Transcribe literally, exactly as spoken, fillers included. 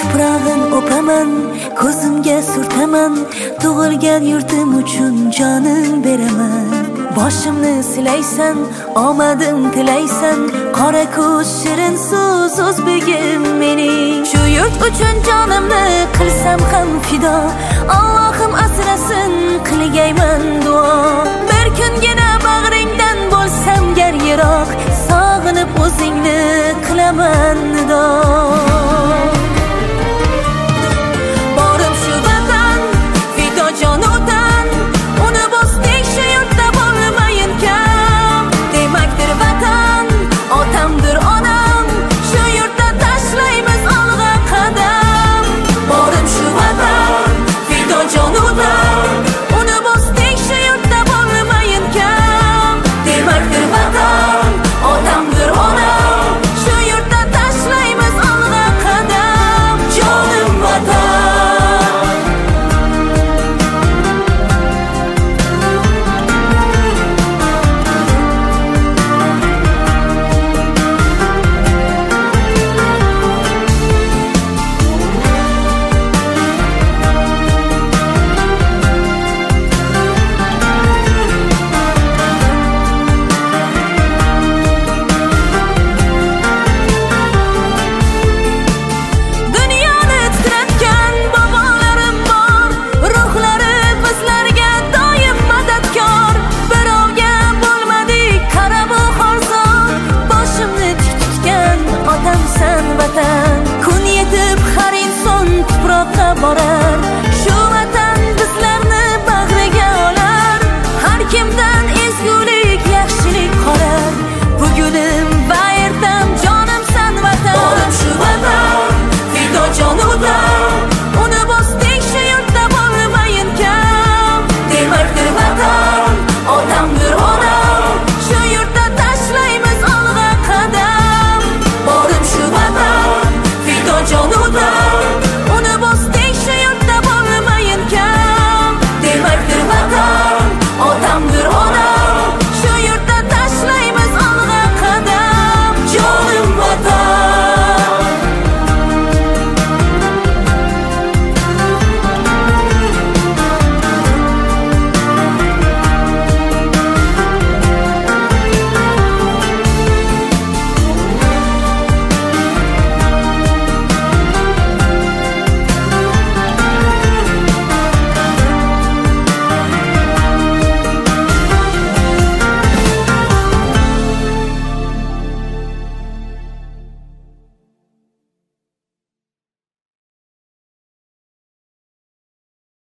tuprog'in o'paman, ko'zimga surtaman, tug'ilgan yurtim uchun jonim beraman. Boshimni silaysan, omadim tilaysan, qora ko'z shirin so'z o'zbegim mening. Shu yurt uchun jonimni qilsam ham fido, Allohim asrasin qilgayman duo. Bir kungina bag'ringdan bo'lsam gar yiroq, sog'inib o'zingni qilaman nido.